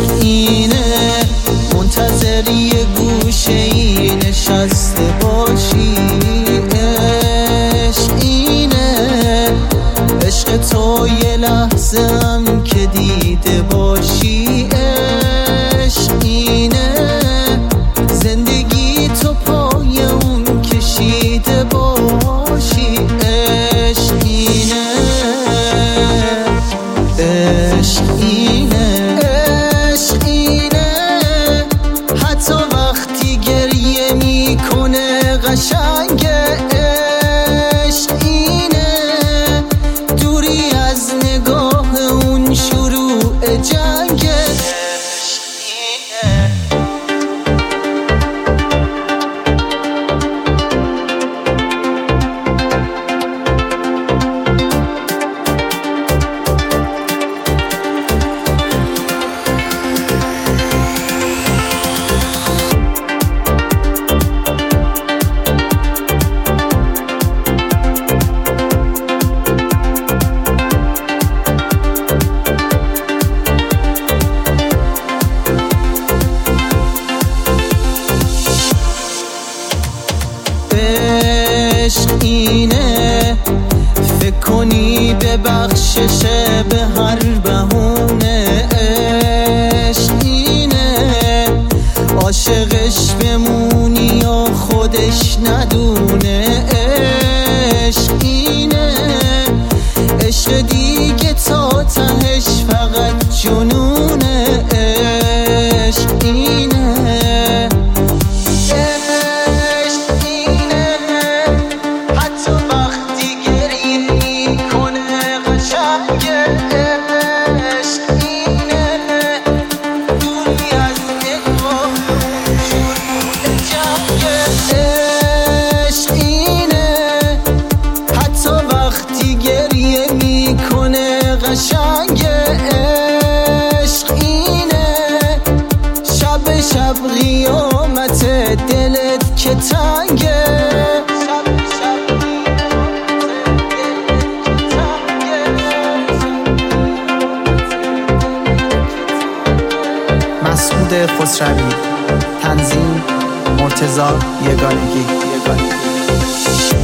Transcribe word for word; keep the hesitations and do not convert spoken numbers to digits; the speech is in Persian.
عشق اینه منتظر یه گوشه ای نشسته باشی. عشق اینه عشق تو یه لحظه هم که دیده باشی. عشق اینه زندگی تو پای اون کشیده باشی. عشق اینه عشق اینه عشق اینه حتی وقتی گریه میکنه قشنگه. عشق اینه دوری از نگاه اون شروع جنگه. عشق اینه عشق اینه فکر کنی به بخششه به هر بهونه. عشق اینه عاشقش بمونی یا خودش ندونه. عشق اینه عشق دیگه تا تهش فقط جنونه. عشق اینه قشنگه. عشق اینه شب شب قیامت دلت که تنگه. مسعود خسروی، تنظیم مرتضی یگانگی.